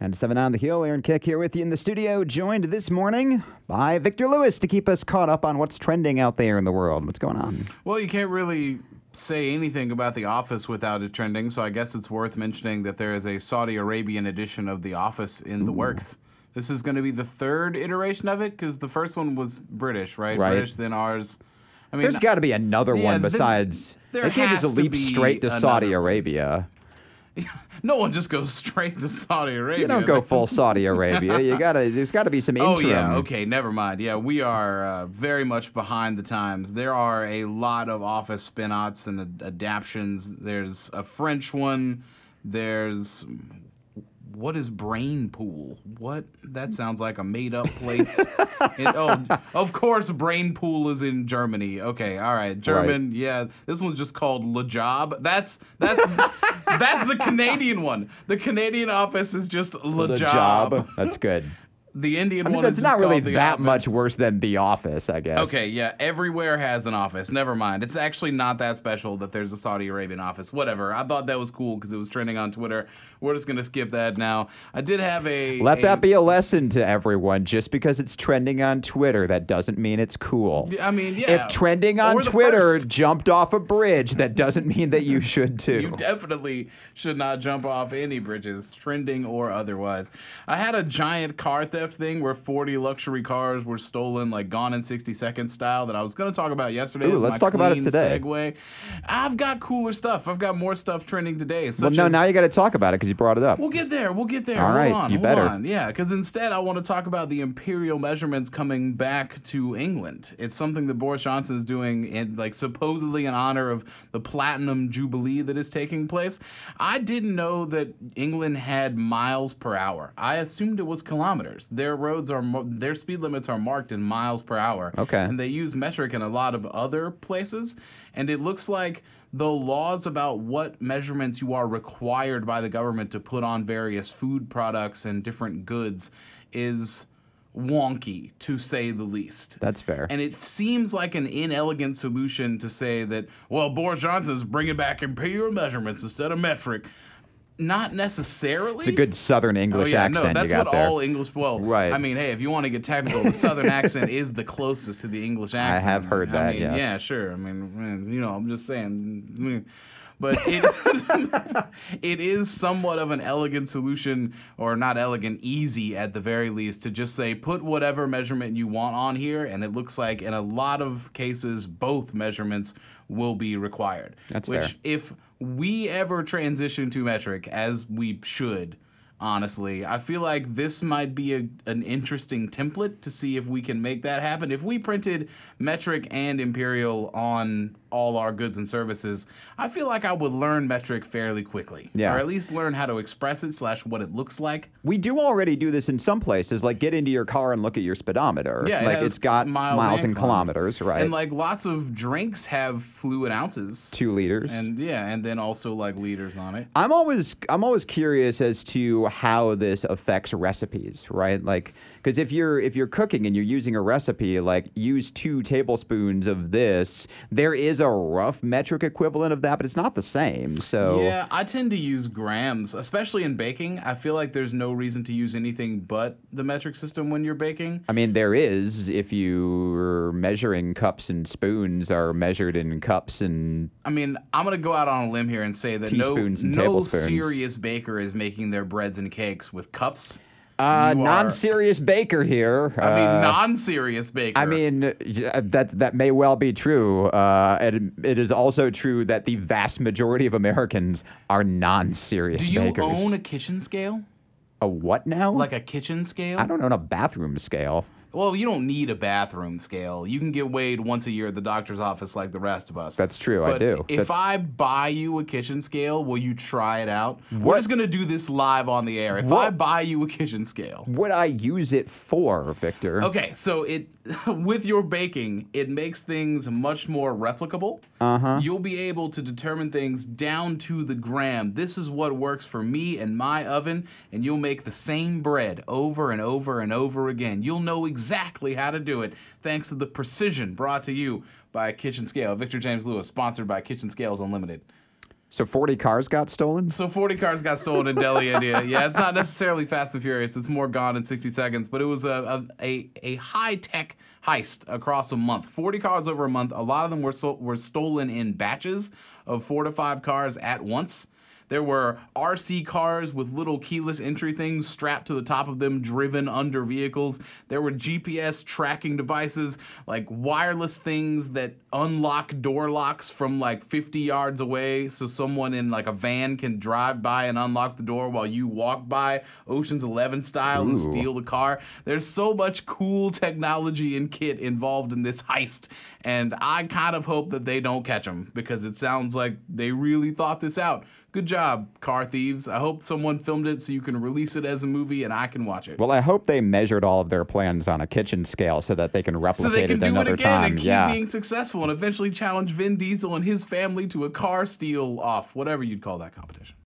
97 on the Hill, Aaron Kick here with you in the studio, joined this morning by Victor Lewis to keep us caught up on what's trending out there in the world. What's going on? Well, you can't really say anything about The Office without it trending, so I guess it's worth mentioning that there is a Saudi Arabian edition of The Office in the works. This is going to be the third iteration of it, because the first one was British, right? British, then ours. I mean, there's got to be another one besides. They can't just leap straight to Saudi Arabia. No one just goes straight to Saudi Arabia. You don't go full Saudi Arabia. There's got to be some interim. Oh, yeah. Okay, never mind. Yeah, we are very much behind the times. There are a lot of Office spin-offs and adaptions. There's a French one. There's... What is Brain Pool? What? That sounds like a made-up place. Of course, Brain Pool is in Germany. Okay, all right, German. Right. Yeah, this one's just called Le Job. That's the Canadian one. The Canadian Office is just Le Job. That's good. The Indian one is not really that much worse than The Office, I guess. Okay, yeah, everywhere has an office. Never mind. It's actually not that special that there's a Saudi Arabian office. Whatever. I thought that was cool because it was trending on Twitter. We're just going to skip that now. I did have Let that be a lesson to everyone. Just because it's trending on Twitter, that doesn't mean it's cool. I mean, yeah. If trending on Twitter jumped off a bridge, that doesn't mean that you should too. You definitely should not jump off any bridges, trending or otherwise. I had a giant car theft thing where 40 luxury cars were stolen, like Gone in 60 Seconds style, that I was going to talk about yesterday. Ooh, let's talk about it today. Segue. I've got cooler stuff. I've got more stuff trending today. Now you got to talk about it because you brought it up. We'll get there. All right, you better. Yeah, because instead I want to talk about the imperial measurements coming back to England. It's something that Boris Johnson is doing, supposedly in honor of the Platinum Jubilee that is taking place. I didn't know that England had miles per hour. I assumed it was kilometers. Their speed limits are marked in miles per hour. Okay. And they use metric in a lot of other places, and it looks like the laws about what measurements you are required by the government to put on various food products and different goods is wonky, to say the least. That's fair. And it seems like an inelegant solution to say that, well, Boris Johnson's bringing back imperial measurements instead of metric. Not necessarily. It's a good Southern English accent. No, that's you got what there. All English. Well, right. I mean, hey, if you want to get technical, the Southern accent is the closest to the English accent. I have heard that. Yes. Yeah, sure. I mean, I'm just saying. But it is somewhat of an elegant solution, or not elegant, easy at the very least, to just say put whatever measurement you want on here, and it looks like in a lot of cases both measurements will be required. That's fair. Which, if we ever transition to metric, as we should, honestly, I feel like this might be an interesting template to see if we can make that happen. If we printed metric and imperial on all our goods and services, I feel like I would learn metric fairly quickly. Yeah. Or at least learn how to express it / what it looks like. We do already do this in some places, like get into your car and look at your speedometer. Yeah, it's got miles and kilometers, right? And lots of drinks have fluid ounces. 2 liters. And and then also liters on it. I'm always curious as to how this affects recipes, right? Because if you're cooking and you're using a recipe, use 2 tablespoons of this, there is a rough metric equivalent of that, but it's not the same. So yeah, I tend to use grams, especially in baking. I feel like there's no reason to use anything but the metric system when you're baking. I mean, there is, if you're measuring cups and spoons are measured in cups and... I mean, I'm going to go out on a limb here and say that no serious baker is making their breads and cakes with cups. Non-serious baker here. Non-serious baker. I mean, that may well be true. And it is also true that the vast majority of Americans are non-serious bakers. Do you own a kitchen scale? A what now? Like a kitchen scale? I don't own a bathroom scale. Well, you don't need a bathroom scale. You can get weighed once a year at the doctor's office like the rest of us. That's true, I do. If I buy you a kitchen scale, will you try it out? We're just going to do this live on the air. If I buy you a kitchen scale. What I use it for, Victor? Okay, so with your baking, it makes things much more replicable. Uh-huh. You'll be able to determine things down to the gram. This is what works for me and my oven, and you'll make the same bread over and over and over again. You'll know exactly how to do it thanks to the precision brought to you by Kitchen Scale. Victor James Lewis, sponsored by Kitchen Scales Unlimited. So 40 cars got stolen? So 40 cars got stolen in Delhi, India. Yeah, it's not necessarily Fast and Furious. It's more Gone in 60 Seconds. But it was a high-tech heist across a month. 40 cars over a month. A lot of them were stolen in batches of 4 to 5 cars at once. There were RC cars with little keyless entry things strapped to the top of them, driven under vehicles. There were GPS tracking devices, like wireless things that unlock door locks from like 50 yards away, so someone in like a van can drive by and unlock the door while you walk by, Ocean's 11 style, and Ooh. steal the car. There's so much cool technology and kit involved in this heist, and I kind of hope that they don't catch them, because it sounds like they really thought this out. Good job, car thieves. I hope someone filmed it so you can release it as a movie and I can watch it. Well, I hope they measured all of their plans on a kitchen scale so that they can So replicate they can it do it another again time. and keep Yeah. being successful and eventually challenge Vin Diesel and his family to a car steal off, whatever you'd call that competition.